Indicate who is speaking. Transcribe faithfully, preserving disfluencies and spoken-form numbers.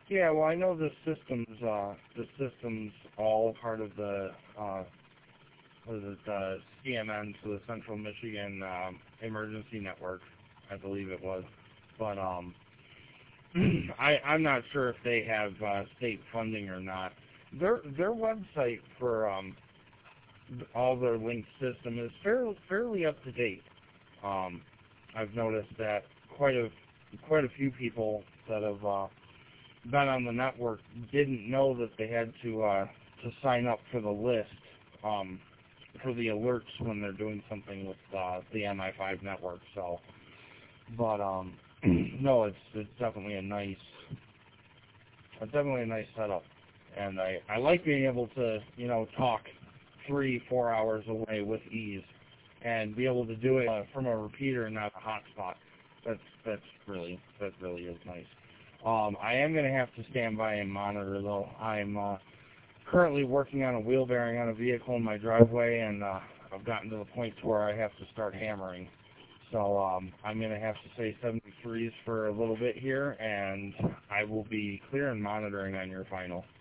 Speaker 1: Yeah, well, I know the systems, uh, the systems all part of the, uh, what is it, uh, C M N, so the Central Michigan um, Emergency Network, I believe it was. But um, I, I'm not sure if they have uh, state funding or not. Their their website for um, all their linked system is fairly fairly up to date. Um, I've noticed that quite a quite a few people that have uh, been on the network didn't know that they had to uh, to sign up for the list um, for the alerts when they're doing something with uh, the M I five network. So, but um, no, it's it's definitely a nice it's definitely a nice setup, and I I like being able to you know talk three four hours away with ease, and be able to do it uh, from a repeater and not a hotspot. That's that's really that really is nice. Um, I am going to have to stand by and monitor, though. I'm uh, currently working on a wheel bearing on a vehicle in my driveway, and uh, I've gotten to the point to where I have to start hammering. So um, I'm going to have to say seventy-threes for a little bit here, and I will be clear and monitoring on your final.